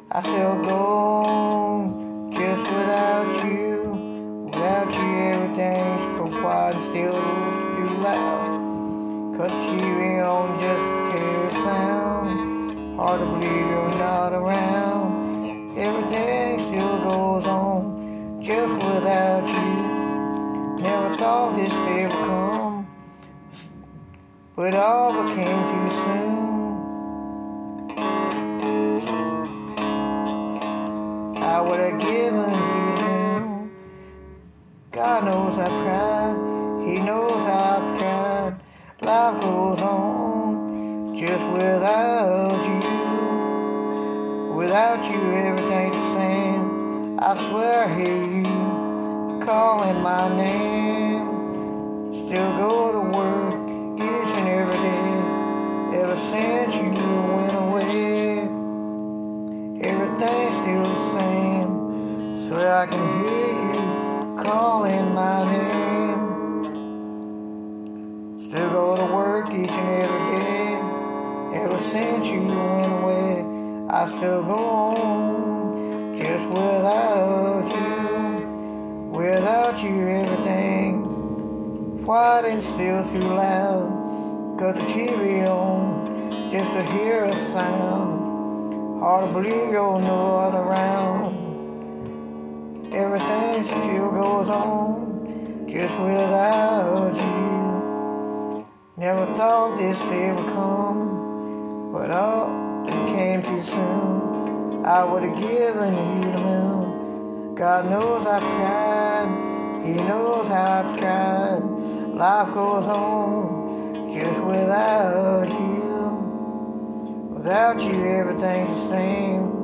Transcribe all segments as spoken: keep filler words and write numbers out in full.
I still go just without you. Without you, everything's so quiet and still too loud. Cut the T V on just to hear a sound. Hard to believe you're not around. Everything still goes on just without you. Never thought this day would come, but it all became too soon. I would have given you. God knows I cried, He knows how I cried. Life goes on just without you. Without you, everything's the same. I swear I hear you calling my name. Still go to work each and every day. Ever since you went away, everything's still the same. Swear I can hear you calling my name. Still go to work each and every day. Ever since you went away, I still go on just without you. Without you, everything quiet and still too loud. Got the T V on just to hear a sound. Hard to believe you're no other around. Everything still goes on just without you. Never thought this day would come, but oh, it came too soon. I would have given you the moon. God knows I cried, He knows how I cried. Life goes on just without you. Without you, everything's the same.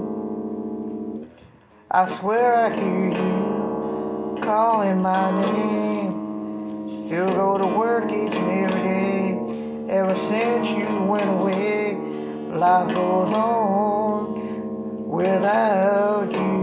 I swear I hear you calling my name. Still go to work each and every day. Ever since you went away, life goes on without you.